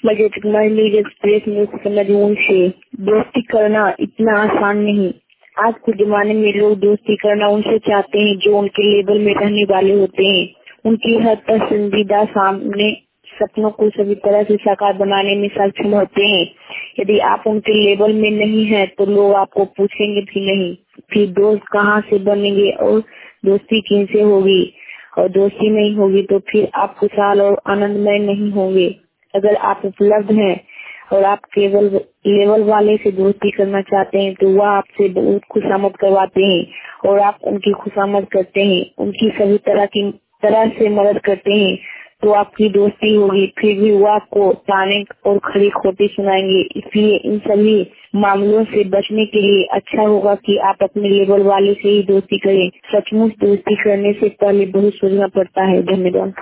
Budget news express news समझून से दोस्ती करना इतना आसान नहीं। आज के जमाने में लोग दोस्ती करना उनसे चाहते हैं जो उनके लेवल में रहने वाले होते हैं। उनकी हर पसंदीदा सामने सपनों को सभी तरह से साकार बनाने में सक्षम होते हैं। यदि आप उनके लेवल में नहीं हैं तो लोग आपको पूछेंगे भी नहीं। फिर दोस्त कहाँ से बनेंगे और दोस्ती किनसे होगी, और दोस्ती नहीं होगी तो फिर आप खुशहाल और आनंदमय नहीं होंगे। अगर आप उपलब्ध हैं और आप केवल लेवल वाले से दोस्ती करना चाहते हैं तो वह आपसे बहुत खुशामद करवाते हैं और आप उनकी खुशामद करते हैं, उनकी सभी तरह से मदद करते हैं तो आपकी दोस्ती होगी। फिर भी वो आपको ताने और खरी खोटी सुनाएंगे। इसलिए इन सभी मामलों से बचने के लिए अच्छा होगा कि आप अपने लेवल वाले से ही दोस्ती करें। सचमुच दोस्ती करने से पहले बहुत सोचना पड़ता है। धन्यवाद।